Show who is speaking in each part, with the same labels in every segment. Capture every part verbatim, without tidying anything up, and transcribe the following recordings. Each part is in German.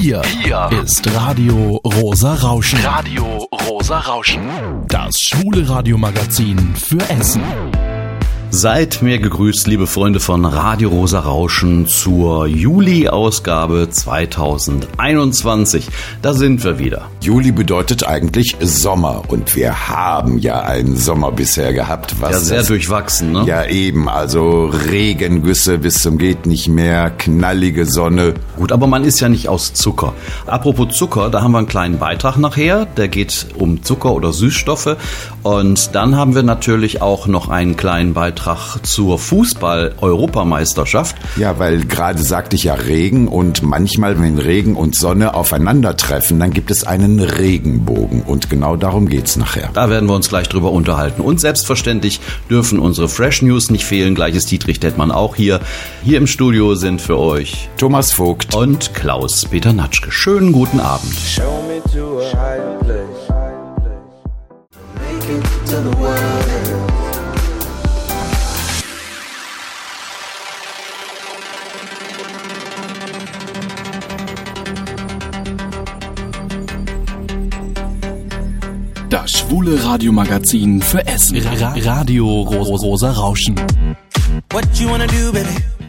Speaker 1: Hier, Hier ist Radio Rosa Rauschen.
Speaker 2: Radio Rosa Rauschen.
Speaker 1: Das schwule Radiomagazin für Essen.
Speaker 3: Seid mir gegrüßt, liebe Freunde von Radio Rosa Rauschen, zur Juli-Ausgabe zweitausendeinundzwanzig. Da sind wir wieder.
Speaker 4: Juli bedeutet eigentlich Sommer und wir haben ja einen Sommer bisher gehabt. Was
Speaker 3: ja, sehr
Speaker 4: das,
Speaker 3: durchwachsen, ne?
Speaker 4: Ja, eben, also Regengüsse bis zum geht nicht mehr, knallige Sonne.
Speaker 3: Gut, aber man ist ja nicht aus Zucker. Apropos Zucker, da haben wir einen kleinen Beitrag nachher, der geht um Zucker oder Süßstoffe. Und dann haben wir natürlich auch noch einen kleinen Beitrag zur Fußball-Europameisterschaft.
Speaker 4: Ja, weil gerade sagte ich ja Regen und manchmal, wenn Regen und Sonne aufeinandertreffen, dann gibt es einen Regenbogen und genau darum geht's nachher.
Speaker 3: Da werden wir uns gleich drüber unterhalten. Und selbstverständlich dürfen unsere Fresh News nicht fehlen. Gleich ist Dietrich Dettmann auch hier. Hier im Studio sind für euch
Speaker 4: Thomas Vogt
Speaker 3: und Klaus-Peter Natschke. Schönen guten Abend.
Speaker 5: Show me to a higher place. Make it to the world.
Speaker 1: Das schwule Radiomagazin für Essen. Ra- Radio Ro- Rosa Rauschen.
Speaker 5: What you wanna do, baby?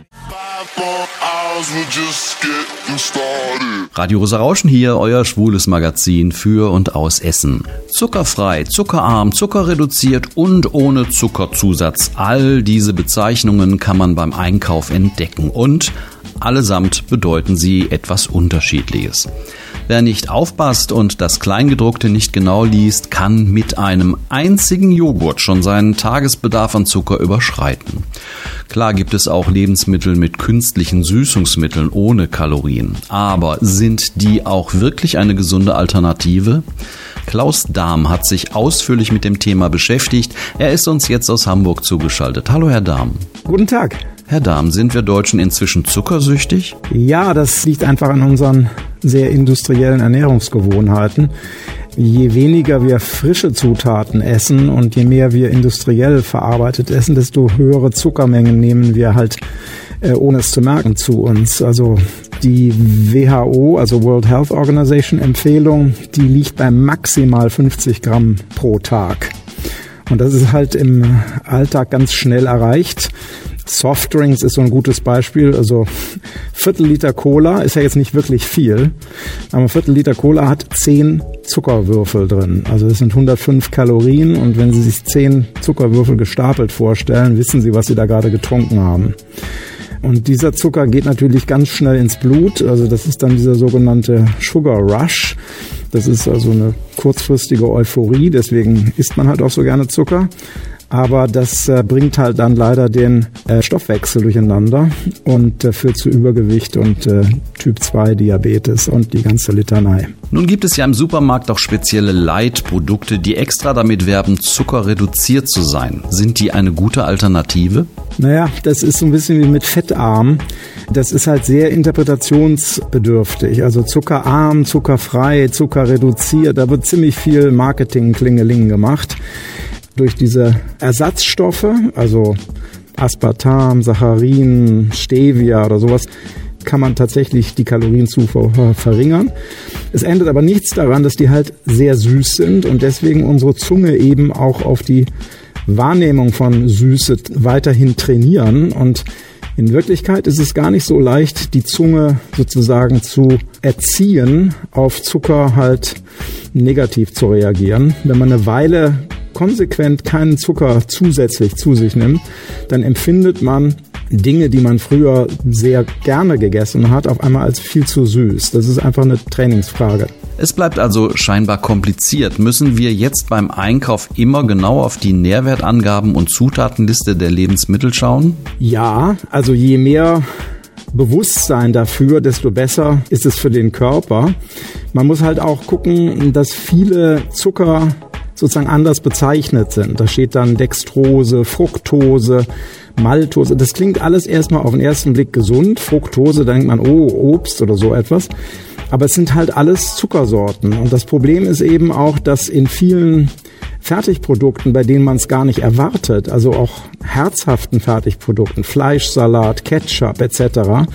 Speaker 3: Radio Rosa Rauschen hier, euer schwules Magazin für und aus Essen. Zuckerfrei, zuckerarm, zuckerreduziert und ohne Zuckerzusatz. All diese Bezeichnungen kann man beim Einkauf entdecken und allesamt bedeuten sie etwas Unterschiedliches. Wer nicht aufpasst und das Kleingedruckte nicht genau liest, kann mit einem einzigen Joghurt schon seinen Tagesbedarf an Zucker überschreiten. Klar gibt es auch Lebensmittel mit künstlichen Süßungsmitteln ohne Kalorien. Aber sind die auch wirklich eine gesunde Alternative? Klaus Dahm hat sich ausführlich mit dem Thema beschäftigt. Er ist uns jetzt aus Hamburg zugeschaltet. Hallo, Herr Dahm.
Speaker 6: Guten Tag.
Speaker 3: Herr Dahm, sind wir Deutschen inzwischen zuckersüchtig?
Speaker 6: Ja, das liegt einfach an unseren sehr industriellen Ernährungsgewohnheiten. Je weniger wir frische Zutaten essen und je mehr wir industriell verarbeitet essen, desto höhere Zuckermengen nehmen wir halt, äh, ohne es zu merken, zu uns. Also die W H O, also World Health Organization Empfehlung, die liegt bei maximal fünfzig Gramm pro Tag. Und das ist halt im Alltag ganz schnell erreicht. Softdrinks ist so ein gutes Beispiel. Also Viertel Liter Cola ist ja jetzt nicht wirklich viel, aber ein Viertel Liter Cola hat zehn Zuckerwürfel drin. Also das sind hundertfünf Kalorien und wenn Sie sich zehn Zuckerwürfel gestapelt vorstellen, wissen Sie, was Sie da gerade getrunken haben. Und dieser Zucker geht natürlich ganz schnell ins Blut. Also das ist dann dieser sogenannte Sugar Rush. Das ist also eine kurzfristige Euphorie, deswegen isst man halt auch so gerne Zucker. Aber das äh, bringt halt dann leider den äh, Stoffwechsel durcheinander und äh, führt zu Übergewicht und äh, Typ zwei Diabetes und die ganze Litanei.
Speaker 3: Nun gibt es ja im Supermarkt auch spezielle Light-Produkte, die extra damit werben, zuckerreduziert zu sein. Sind die eine gute Alternative?
Speaker 6: Naja, das ist so ein bisschen wie mit fettarm. Das ist halt sehr interpretationsbedürftig. Also zuckerarm, zuckerfrei, zuckerreduziert, da wird ziemlich viel Marketing-Klingeling gemacht. Durch diese Ersatzstoffe, also Aspartam, Saccharin, Stevia oder sowas, kann man tatsächlich die Kalorienzufuhr verringern. Es ändert aber nichts daran, dass die halt sehr süß sind und deswegen unsere Zunge eben auch auf die Wahrnehmung von Süße weiterhin trainieren. Und in Wirklichkeit ist es gar nicht so leicht, die Zunge sozusagen zu erziehen, auf Zucker halt negativ zu reagieren. Wenn man eine Weile konsequent keinen Zucker zusätzlich zu sich nimmt, dann empfindet man Dinge, die man früher sehr gerne gegessen hat, auf einmal als viel zu süß. Das ist einfach eine Trainingsfrage.
Speaker 3: Es bleibt also scheinbar kompliziert. Müssen wir jetzt beim Einkauf immer genau auf die Nährwertangaben und Zutatenliste der Lebensmittel schauen?
Speaker 6: Ja, also je mehr Bewusstsein dafür, desto besser ist es für den Körper. Man muss halt auch gucken, dass viele Zucker sozusagen anders bezeichnet sind. Da steht dann Dextrose, Fructose, Maltose. Das klingt alles erstmal auf den ersten Blick gesund. Fructose, da denkt man, oh, Obst oder so etwas. Aber es sind halt alles Zuckersorten. Und das Problem ist eben auch, dass in vielen Fertigprodukten, bei denen man es gar nicht erwartet, also auch herzhaften Fertigprodukten, Fleischsalat, Ketchup et cetera,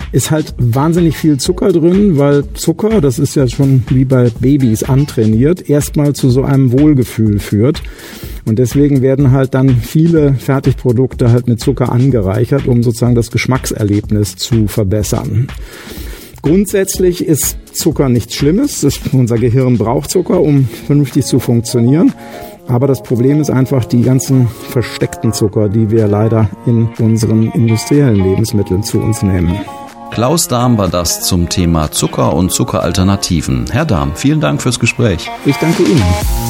Speaker 6: ist halt wahnsinnig viel Zucker drin, weil Zucker, das ist ja schon wie bei Babys antrainiert, erstmal zu so einem Wohlgefühl führt. Und deswegen werden halt dann viele Fertigprodukte halt mit Zucker angereichert, um sozusagen das Geschmackserlebnis zu verbessern. Grundsätzlich ist Zucker nichts Schlimmes. Das, unser Gehirn braucht Zucker, um vernünftig zu funktionieren. Aber das Problem ist einfach die ganzen versteckten Zucker, die wir leider in unseren industriellen Lebensmitteln zu uns nehmen.
Speaker 3: Klaus Dahm war das zum Thema Zucker und Zuckeralternativen. Herr Dahm, vielen Dank fürs Gespräch.
Speaker 6: Ich danke Ihnen.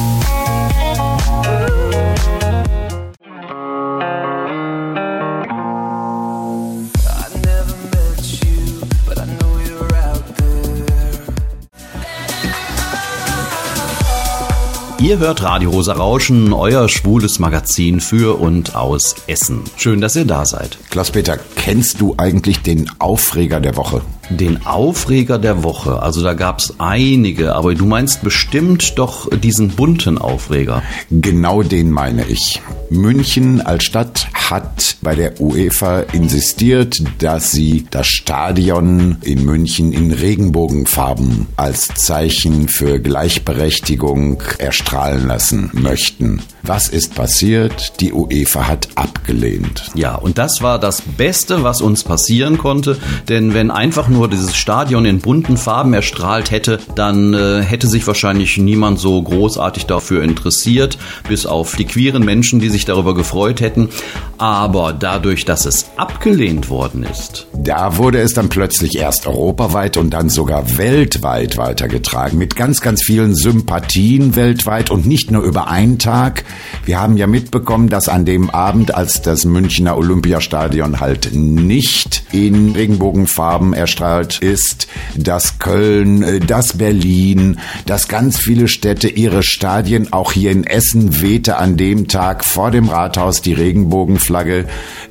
Speaker 3: Ihr hört Radio Rosa Rauschen, euer schwules Magazin für und aus Essen. Schön, dass ihr da seid.
Speaker 4: Klaus-Peter, kennst du eigentlich den Aufreger der Woche?
Speaker 3: Den Aufreger der Woche, also da gab's einige, aber du meinst bestimmt doch diesen bunten Aufreger.
Speaker 4: Genau den meine ich. München als Stadt hat bei der UEFA insistiert, dass sie das Stadion in München in Regenbogenfarben als Zeichen für Gleichberechtigung erstrahlen lassen möchten. Was ist passiert? Die UEFA hat abgelehnt.
Speaker 3: Ja, und das war das Beste, was uns passieren konnte, denn wenn einfach nur dieses Stadion in bunten Farben erstrahlt hätte, dann äh, hätte sich wahrscheinlich niemand so großartig dafür interessiert, bis auf die queeren Menschen, die sich darüber gefreut hätten. Aber dadurch, dass es abgelehnt worden ist,
Speaker 4: da wurde es dann plötzlich erst europaweit und dann sogar weltweit weitergetragen, mit ganz, ganz vielen Sympathien weltweit und nicht nur über einen Tag. Wir haben ja mitbekommen, dass an dem Abend, als das Münchner Olympiastadion halt nicht in Regenbogenfarben erstrahlt ist, dass Köln, dass Berlin, dass ganz viele Städte ihre Stadien, auch hier in Essen wehte an dem Tag vor dem Rathaus die Regenbogenflagge,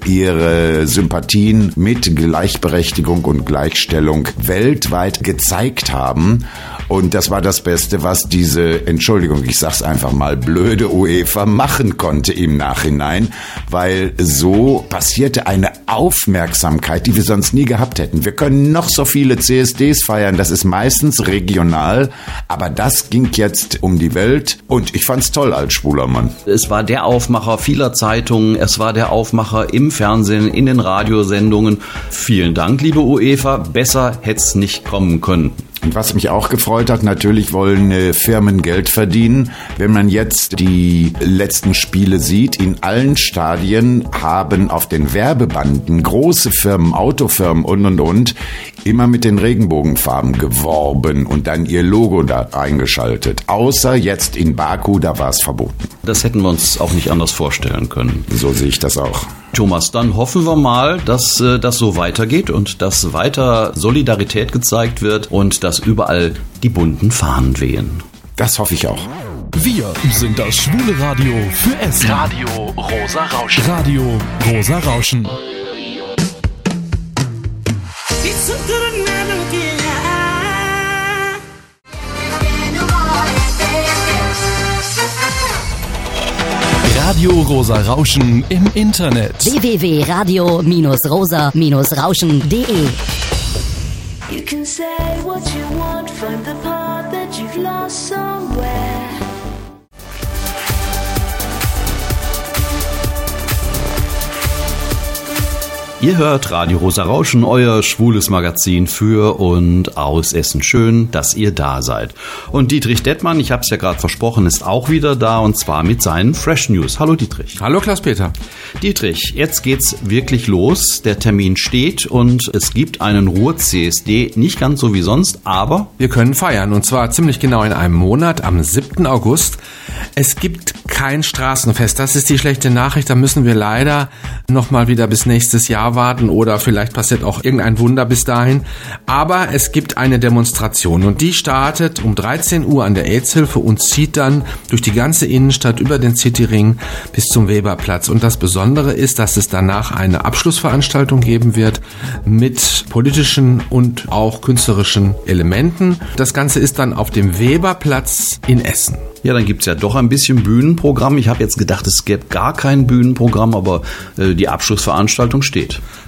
Speaker 4: ihre Sympathien mit Gleichberechtigung und Gleichstellung weltweit gezeigt haben. Und das war das Beste, was diese, Entschuldigung, ich sag's einfach mal, blöde UEFA machen konnte im Nachhinein, weil so passierte eine Aufmerksamkeit, die wir sonst nie gehabt hätten. Wir können noch so viele C S Ds feiern, das ist meistens regional, aber das ging jetzt um die Welt und ich fand's toll als schwuler Mann.
Speaker 3: Es war der Aufmacher vieler Zeitungen, es war der Aufmacher im Fernsehen, in den Radiosendungen. Vielen Dank, liebe UEFA, besser hätte es nicht kommen können.
Speaker 4: Und was mich auch gefreut hat, natürlich wollen äh, Firmen Geld verdienen. Wenn man jetzt die letzten Spiele sieht, in allen Stadien haben auf den Werbebanden große Firmen, Autofirmen und und und immer mit den Regenbogenfarben geworben und dann ihr Logo da eingeschaltet. Außer jetzt in Baku, da war es verboten.
Speaker 3: Das hätten wir uns auch nicht anders vorstellen können.
Speaker 4: So sehe ich das auch.
Speaker 3: Thomas, dann hoffen wir mal, dass äh, das so weitergeht und dass weiter Solidarität gezeigt wird und dass überall die bunten Fahnen wehen.
Speaker 4: Das hoffe ich auch.
Speaker 1: Wir sind das schwule Radio für Essen.
Speaker 2: Radio Rosa Rauschen.
Speaker 1: Radio Rosa Rauschen. Radio Rosa Rauschen im Internet.
Speaker 7: w w w punkt radio rosa rauschen punkt d e.
Speaker 8: You can say what you want, find the part that you've lost somewhere.
Speaker 3: Ihr hört Radio Rosa Rauschen, euer schwules Magazin für und aus Essen. Schön, dass ihr da seid. Und Dietrich Dettmann, ich habe es ja gerade versprochen, ist auch wieder da und zwar mit seinen Fresh News. Hallo Dietrich.
Speaker 9: Hallo Klaus-Peter.
Speaker 3: Dietrich, jetzt geht's wirklich los. Der Termin steht und es gibt einen Ruhr-C S D, nicht ganz so wie sonst, aber
Speaker 9: wir können feiern und zwar ziemlich genau in einem Monat, am siebten August. Es gibt kein Straßenfest, das ist die schlechte Nachricht, da müssen wir leider nochmal wieder bis nächstes Jahr warten oder vielleicht passiert auch irgendein Wunder bis dahin. Aber es gibt eine Demonstration und die startet um dreizehn Uhr an der AIDS-Hilfe und zieht dann durch die ganze Innenstadt über den Cityring bis zum Weberplatz. Und das Besondere ist, dass es danach eine Abschlussveranstaltung geben wird mit politischen und auch künstlerischen Elementen. Das Ganze ist dann auf dem Weberplatz in Essen.
Speaker 3: Ja, dann gibt's ja doch ein bisschen Bühnenprogramm. Ich habe jetzt gedacht, es gäbe gar kein Bühnenprogramm, aber äh, die Abschlussveranstaltung steht.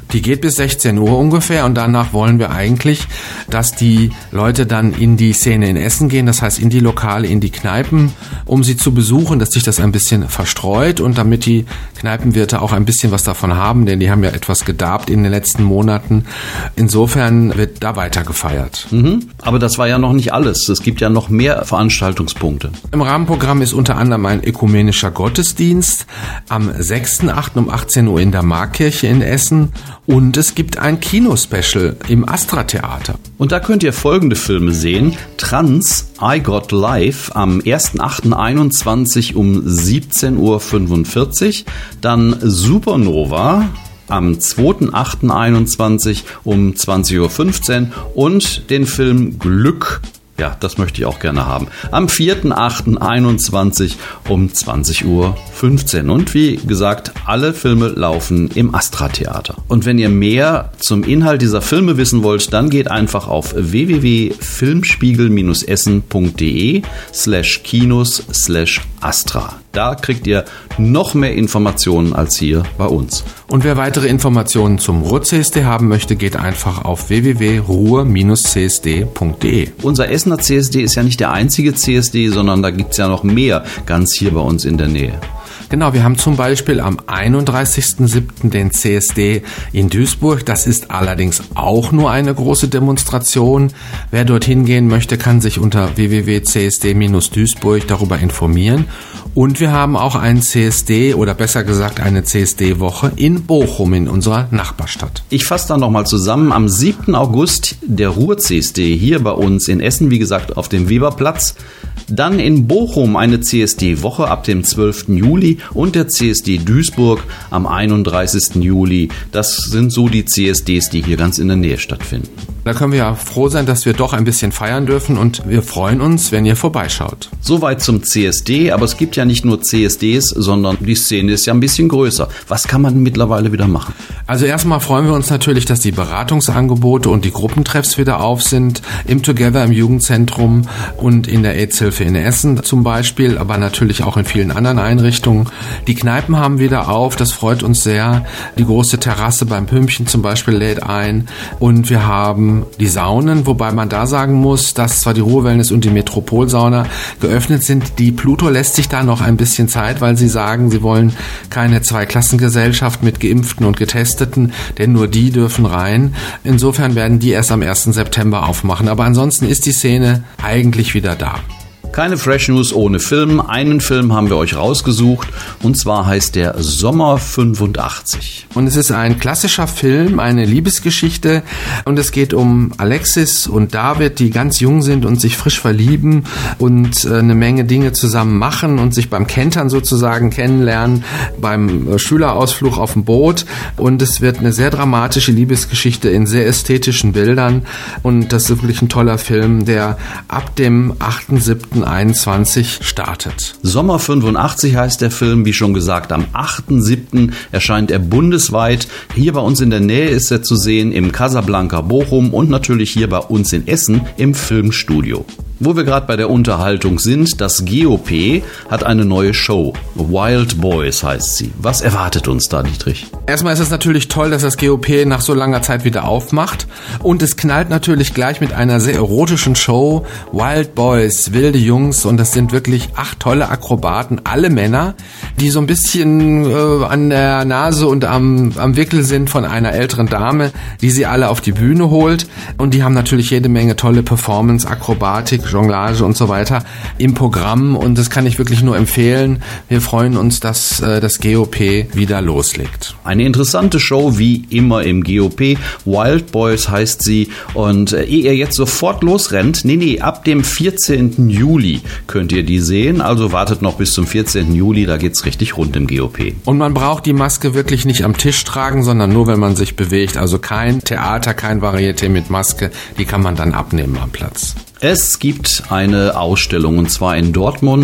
Speaker 9: Die geht bis sechzehn Uhr ungefähr und danach wollen wir eigentlich, dass die Leute dann in die Szene in Essen gehen, das heißt in die Lokale, in die Kneipen, um sie zu besuchen, dass sich das ein bisschen verstreut und damit die Kneipenwirte auch ein bisschen was davon haben, denn die haben ja etwas gedarbt in den letzten Monaten. Insofern wird da weiter gefeiert.
Speaker 3: Mhm. Aber das war ja noch nicht alles. Es gibt ja noch mehr Veranstaltungspunkte.
Speaker 9: Im Rahmenprogramm ist unter anderem ein ökumenischer Gottesdienst am sechsten achten um achtzehn Uhr in der Markkirche in Essen. Und es gibt ein Kinospecial im Astra-Theater.
Speaker 3: Und da könnt ihr folgende Filme sehen. Trans, I Got Life am ersten achten einundzwanzig um siebzehn Uhr fünfundvierzig. Dann Supernova am zweiten achten einundzwanzig um zwanzig Uhr fünfzehn. Und den Film Glück. Ja, das möchte ich auch gerne haben. Am vierten achten einundzwanzig um zwanzig Uhr fünfzehn. Und wie gesagt, alle Filme laufen im Astra-Theater. Und wenn ihr mehr zum Inhalt dieser Filme wissen wollt, dann geht einfach auf w w w punkt filmspiegel essen punkt de slash kinos slash astra. Da kriegt ihr noch mehr Informationen als hier bei uns.
Speaker 9: Und wer weitere Informationen zum Ruhr-C S D haben möchte, geht einfach auf w w w punkt ruhr C S D punkt de.
Speaker 3: Unser Essener C S D ist ja nicht der einzige C S D, sondern da gibt es ja noch mehr ganz hier bei uns in der Nähe.
Speaker 9: Genau, wir haben zum Beispiel am einunddreißigsten siebten den C S D in Duisburg. Das ist allerdings auch nur eine große Demonstration. Wer dorthin gehen möchte, kann sich unter w w w punkt c s d Bindestrich duisburg darüber informieren. Und wir haben auch einen C S D oder besser gesagt eine C S D-Woche in Bochum in unserer Nachbarstadt.
Speaker 3: Ich fasse dann nochmal zusammen. Am siebten August der Ruhr-C S D hier bei uns in Essen, wie gesagt auf dem Weberplatz. Dann in Bochum eine C S D-Woche ab dem zwölften Juli und der C S D Duisburg am einunddreißigsten Juli. Das sind so die C S Ds, die hier ganz in der Nähe stattfinden.
Speaker 9: Da können wir ja froh sein, dass wir doch ein bisschen feiern dürfen und wir freuen uns, wenn ihr vorbeischaut.
Speaker 3: Soweit zum C S D, aber es gibt ja nicht nur C S Ds, sondern die Szene ist ja ein bisschen größer. Was kann man mittlerweile wieder machen?
Speaker 9: Also erstmal freuen wir uns natürlich, dass die Beratungsangebote und die Gruppentreffs wieder auf sind, im Together im Jugendzentrum und in der AIDS-Hilfe in Essen zum Beispiel, aber natürlich auch in vielen anderen Einrichtungen. Die Kneipen haben wieder auf, das freut uns sehr. Die große Terrasse beim Pümpchen zum Beispiel lädt ein und wir haben die Saunen, wobei man da sagen muss, dass zwar die Ruhr-Wellness und die Metropolsauna geöffnet sind, die Pluto lässt sich da noch ein bisschen Zeit, weil sie sagen, sie wollen keine Zweiklassengesellschaft mit Geimpften und Getesteten, denn nur die dürfen rein. Insofern werden die erst am ersten September aufmachen, aber ansonsten ist die Szene eigentlich wieder da.
Speaker 3: Keine Fresh News ohne Film. Einen Film haben wir euch rausgesucht und zwar heißt der Sommer fünfundachtzig.
Speaker 9: Und es ist ein klassischer Film, eine Liebesgeschichte und es geht um Alexis und David, die ganz jung sind und sich frisch verlieben und eine Menge Dinge zusammen machen und sich beim Kentern sozusagen kennenlernen, beim Schülerausflug auf dem Boot und es wird eine sehr dramatische Liebesgeschichte in sehr ästhetischen Bildern und das ist wirklich ein toller Film, der ab dem achten siebten einundzwanzig startet.
Speaker 3: Sommer fünfundachtzig heißt der Film, wie schon gesagt, am achten siebten erscheint er bundesweit. Hier bei uns in der Nähe ist er zu sehen im Casablanca Bochum und natürlich hier bei uns in Essen im Filmstudio. Wo wir gerade bei der Unterhaltung sind, das G O P hat eine neue Show. Wild Boys heißt sie. Was erwartet uns da, Dietrich?
Speaker 9: Erstmal ist es natürlich toll, dass das G O P nach so langer Zeit wieder aufmacht. Und es knallt natürlich gleich mit einer sehr erotischen Show. Wild Boys, wilde Jungs. Und das sind wirklich acht tolle Akrobaten, alle Männer, die so ein bisschen äh, an der Nase und am, am Wickel sind von einer älteren Dame, die sie alle auf die Bühne holt. Und die haben natürlich jede Menge tolle Performance, Akrobatik, Jonglage und so weiter im Programm und das kann ich wirklich nur empfehlen. Wir freuen uns, dass äh, das G O P wieder loslegt.
Speaker 3: Eine interessante Show wie immer im G O P. Wild Boys heißt sie und äh, ehe ihr jetzt sofort losrennt, nee, nee, ab dem vierzehnten Juli könnt ihr die sehen, also wartet noch bis zum vierzehnten Juli, da geht's richtig rund im G O P.
Speaker 9: Und man braucht die Maske wirklich nicht am Tisch tragen, sondern nur, wenn man sich bewegt. Also kein Theater, kein Varieté mit Maske, die kann man dann abnehmen am Platz.
Speaker 3: Es gibt eine Ausstellung und zwar in Dortmund.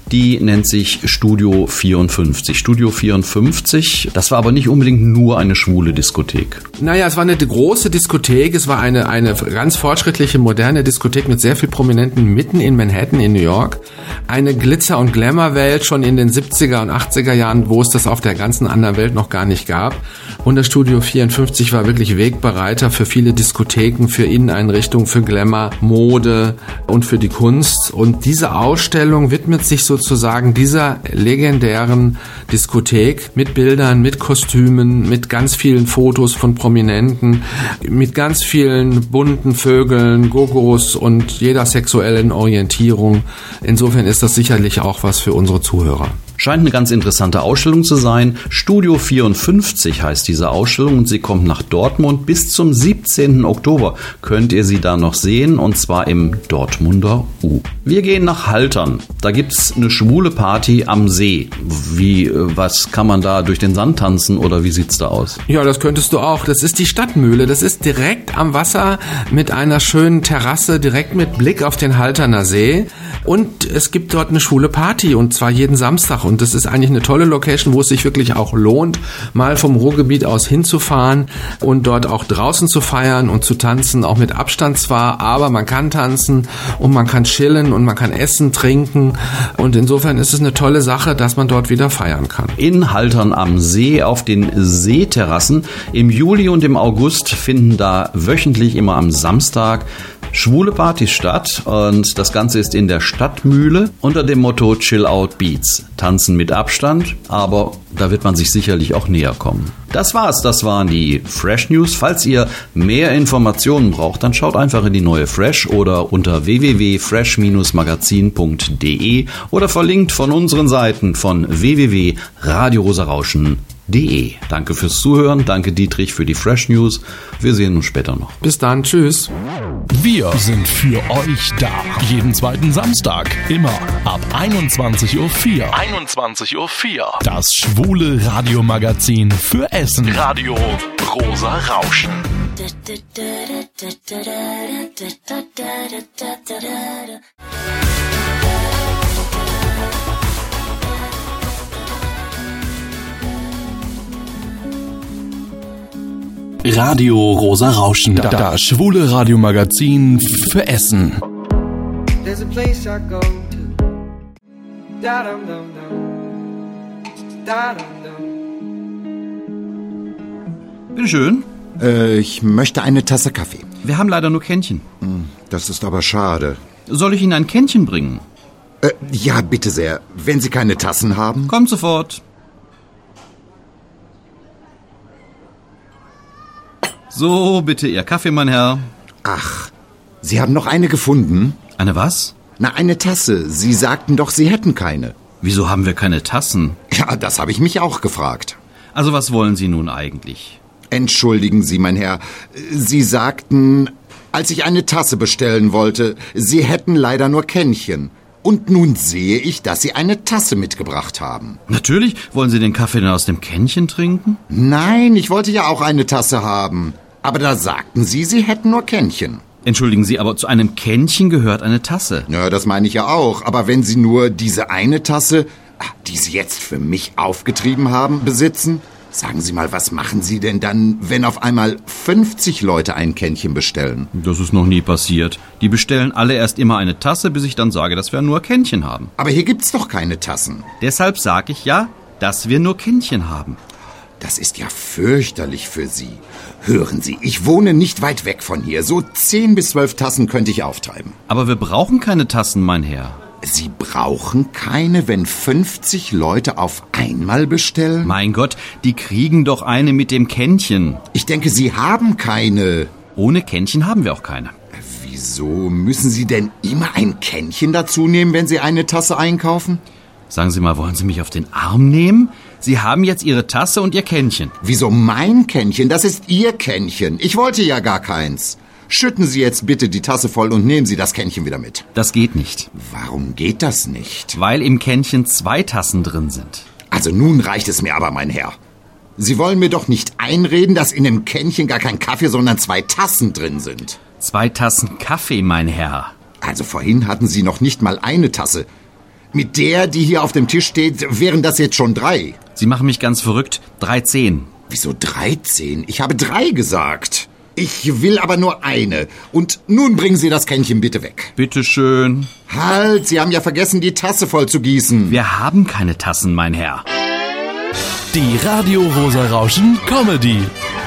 Speaker 3: Die nennt sich Studio vierundfünfzig. Studio vierundfünfzig, das war aber nicht unbedingt nur eine schwule Diskothek.
Speaker 9: Naja, es war eine große Diskothek. Es war eine, eine ganz fortschrittliche, moderne Diskothek mit sehr viel Prominenten mitten in Manhattan in New York. Eine Glitzer- und Glamour-Welt schon in den siebziger und achtziger Jahren, wo es das auf der ganzen anderen Welt noch gar nicht gab. Und das Studio vierundfünfzig war wirklich Wegbereiter für viele Diskotheken, für Inneneinrichtungen, für Glamour, Mode und für die Kunst. Und diese Ausstellung widmet sich sozusagen dieser legendären Diskothek mit Bildern, mit Kostümen, mit ganz vielen Fotos von Prominenten, mit ganz vielen bunten Vögeln, Gogos und jeder sexuellen Orientierung. Insofern ist das sicherlich auch was für unsere Zuhörer.
Speaker 3: Scheint eine ganz interessante Ausstellung zu sein. Studio vierundfünfzig heißt diese Ausstellung und sie kommt nach Dortmund. Bis zum siebzehnten Oktober könnt ihr sie da noch sehen, und zwar im Dortmunder U. Wir gehen nach Haltern. Da gibt's eine schwule Party am See. Wie, was kann man da durch den Sand tanzen oder wie sieht's da aus?
Speaker 9: Ja, das könntest du auch. Das ist die Stadtmühle. Das ist direkt am Wasser mit einer schönen Terrasse, direkt mit Blick auf den Halterner See. Und es gibt dort eine schwule Party, und zwar jeden Samstag. Und das ist eigentlich eine tolle Location, wo es sich wirklich auch lohnt, mal vom Ruhrgebiet aus hinzufahren und dort auch draußen zu feiern und zu tanzen, auch mit Abstand zwar, aber man kann tanzen und man kann chillen und man kann essen, trinken, und insofern ist es eine tolle Sache, dass man dort wieder feiern kann.
Speaker 3: In Haltern am See auf den Seeterrassen. Im Juli und im August finden da wöchentlich immer am Samstag schwule Partys statt, und das Ganze ist in der Stadtmühle unter dem Motto Chill Out Beats. Tanzen mit Abstand, aber da wird man sich sicherlich auch näher kommen. Das war's, das waren die Fresh News. Falls ihr mehr Informationen braucht, dann schaut einfach in die neue Fresh oder unter w w w punkt fresh magazin punkt d e oder verlinkt von unseren Seiten von w w w punkt radio rosa rauschen punkt d e. Danke fürs Zuhören, danke Dietrich für die Fresh News. Wir sehen uns später noch.
Speaker 9: Bis dann, tschüss.
Speaker 1: Wir sind für euch da. Jeden zweiten Samstag, immer ab einundzwanzig Uhr vier.
Speaker 2: einundzwanzig Uhr vier.
Speaker 1: Das schwule Radiomagazin für Essen.
Speaker 2: Radio Rosa Rauschen.
Speaker 1: Radio Rosa Rauschen. Das schwule Radiomagazin für Essen.
Speaker 5: There's a place I go to. Da dum dum dum. Da dum dum.
Speaker 3: Bitte schön.
Speaker 4: Äh, ich möchte eine Tasse Kaffee.
Speaker 3: Wir haben leider nur Kännchen.
Speaker 4: Das ist aber schade.
Speaker 3: Soll ich Ihnen ein Kännchen bringen?
Speaker 4: Äh, ja, bitte sehr. Wenn Sie keine Tassen haben.
Speaker 3: Kommt sofort. So, bitte Ihr Kaffee, mein Herr.
Speaker 4: Ach, Sie haben noch eine gefunden?
Speaker 3: Eine was?
Speaker 4: Na, eine Tasse. Sie sagten doch, Sie hätten keine.
Speaker 3: Wieso haben wir keine Tassen?
Speaker 4: Ja, das habe ich mich auch gefragt.
Speaker 3: Also was wollen Sie nun eigentlich?
Speaker 4: Entschuldigen Sie, mein Herr. Sie sagten, als ich eine Tasse bestellen wollte, Sie hätten leider nur Kännchen. Und nun sehe ich, dass Sie eine Tasse mitgebracht haben.
Speaker 3: Natürlich. Wollen Sie den Kaffee denn aus dem Kännchen trinken?
Speaker 4: Nein, ich wollte ja auch eine Tasse haben. Aber da sagten Sie, Sie hätten nur Kännchen.
Speaker 3: Entschuldigen Sie, aber zu einem Kännchen gehört eine Tasse.
Speaker 4: Ja, das meine ich ja auch. Aber wenn Sie nur diese eine Tasse, die Sie jetzt für mich aufgetrieben haben, besitzen, sagen Sie mal, was machen Sie denn dann, wenn auf einmal fünfzig Leute ein Kännchen bestellen?
Speaker 3: Das ist noch nie passiert. Die bestellen alle erst immer eine Tasse, bis ich dann sage, dass wir nur Kännchen haben.
Speaker 4: Aber hier gibt's doch keine Tassen.
Speaker 3: Deshalb sage ich ja, dass wir nur Kännchen haben.
Speaker 4: Das ist ja fürchterlich für Sie. Hören Sie, ich wohne nicht weit weg von hier. So zehn bis zwölf Tassen könnte ich auftreiben.
Speaker 3: Aber wir brauchen keine Tassen, mein Herr.
Speaker 4: Sie brauchen keine, wenn fünfzig Leute auf einmal bestellen?
Speaker 3: Mein Gott, die kriegen doch eine mit dem Kännchen.
Speaker 4: Ich denke, Sie haben keine.
Speaker 3: Ohne Kännchen haben wir auch keine.
Speaker 4: Wieso müssen Sie denn immer ein Kännchen dazu nehmen, wenn Sie eine Tasse einkaufen?
Speaker 3: Sagen Sie mal, wollen Sie mich auf den Arm nehmen? Sie haben jetzt Ihre Tasse und Ihr Kännchen.
Speaker 4: Wieso mein Kännchen? Das ist Ihr Kännchen. Ich wollte ja gar keins. Schütten Sie jetzt bitte die Tasse voll und nehmen Sie das Kännchen wieder mit.
Speaker 3: Das geht nicht.
Speaker 4: Warum geht das nicht?
Speaker 3: Weil im Kännchen zwei Tassen drin sind.
Speaker 4: Also nun reicht es mir aber, mein Herr. Sie wollen mir doch nicht einreden, dass in dem Kännchen gar kein Kaffee, sondern zwei Tassen drin sind.
Speaker 3: Zwei Tassen Kaffee, mein Herr.
Speaker 4: Also vorhin hatten Sie noch nicht mal eine Tasse. Mit der, die hier auf dem Tisch steht, wären das jetzt schon drei.
Speaker 3: Sie machen mich ganz verrückt. dreizehn.
Speaker 4: Wieso dreizehn? Ich habe drei gesagt. Ich will aber nur eine. Und nun bringen Sie das Kännchen bitte weg.
Speaker 3: Bitteschön.
Speaker 4: Halt, Sie haben ja vergessen, die Tasse voll zu gießen.
Speaker 3: Wir haben keine Tassen, mein Herr.
Speaker 1: Die Radio Rosa Rauschen Comedy.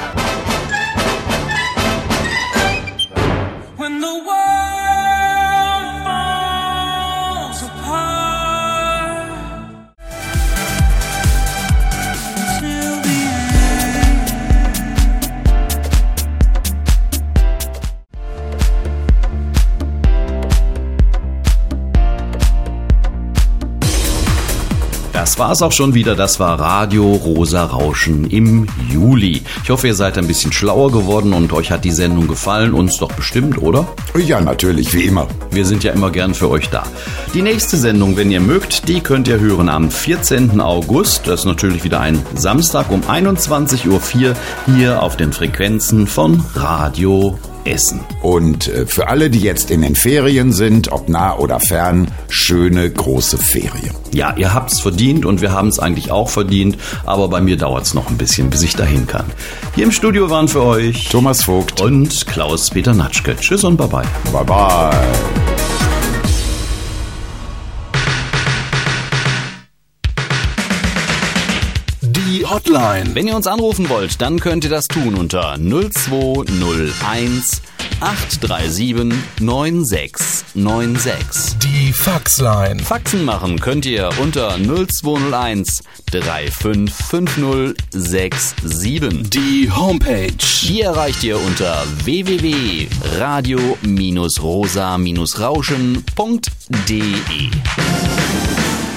Speaker 3: Das war's auch schon wieder. Das war Radio Rosa Rauschen im Juli. Ich hoffe, ihr seid ein bisschen schlauer geworden und euch hat die Sendung gefallen. Uns doch bestimmt, oder?
Speaker 4: Ja, natürlich, wie immer.
Speaker 3: Wir sind ja immer gern für euch da. Die nächste Sendung, wenn ihr mögt, die könnt ihr hören am vierzehnten August. Das ist natürlich wieder ein Samstag um einundzwanzig Uhr vier hier auf den Frequenzen von Radio Essen.
Speaker 4: Und äh, für alle, die jetzt in den Ferien sind, ob nah oder fern, schöne große Ferien.
Speaker 3: Ja, ihr habt's verdient und wir haben es eigentlich auch verdient, aber bei mir dauert's noch ein bisschen, bis ich dahin kann. Hier im Studio waren für euch
Speaker 4: Thomas Vogt
Speaker 3: und Klaus-Peter Natschke. Tschüss und bye-bye.
Speaker 4: Bye-bye.
Speaker 1: Die Hotline.
Speaker 3: Wenn ihr uns anrufen wollt, dann könnt ihr das tun unter null zwei null eins acht drei sieben neun sechs neun sechs.
Speaker 1: Die Faxline.
Speaker 3: Faxen machen könnt ihr unter null zwei null eins drei fünf fünf null sechs sieben.
Speaker 1: Die Homepage.
Speaker 3: Die erreicht ihr unter w w w punkt radio Rosa Rauschen punkt de.